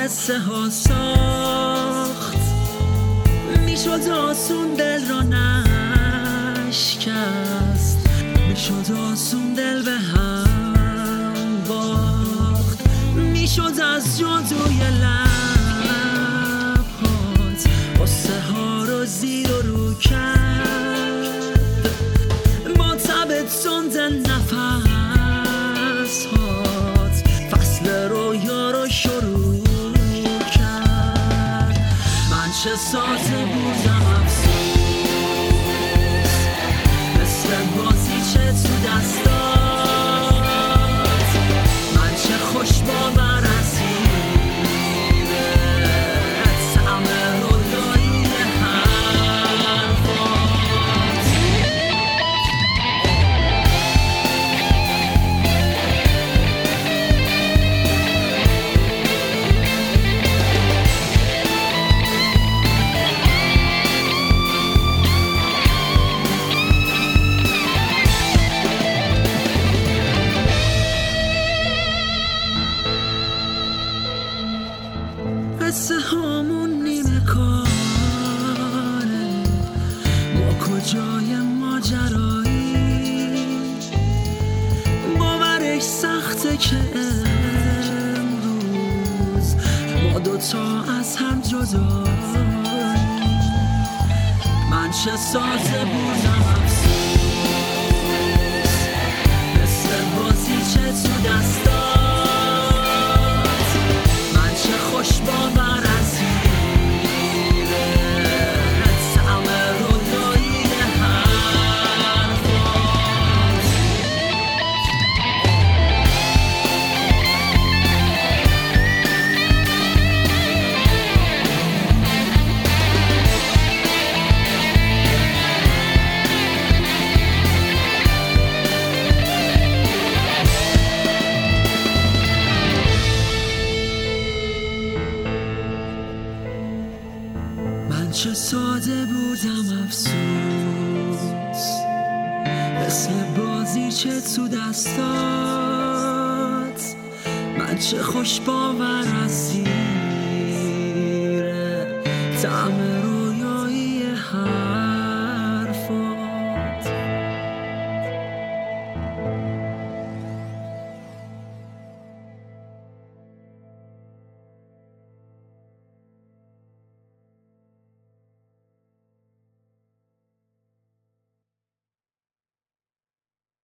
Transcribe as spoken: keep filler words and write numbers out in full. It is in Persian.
قصه ها ساخت، میشد آسون دل را نشکست، میشد آسون دل به هم باخت، میشد از جادوی لبهات قصه ها رو زیر و رو کرد، با تب تند نفس هات فصل رویا رو شروع کرد. من چه ساده بودم افسوس، مثل بازی چه تو دستات، من چه خوش باور از زیرت طعم رویایی حرفات. قصه هامون نیمه کاره، ما کجای ماجرایی، باورش سخته که امروز ما دوتا از هم جداییم. من چه ساده بودم افسوس، مثل بازی چه تو دستات، من چه خوش باور از زیرت طعم رویایی حرفات. من چه ساده بودم افسوس، مثل بازی چه تو دستات، من چه خوش باور از زیرت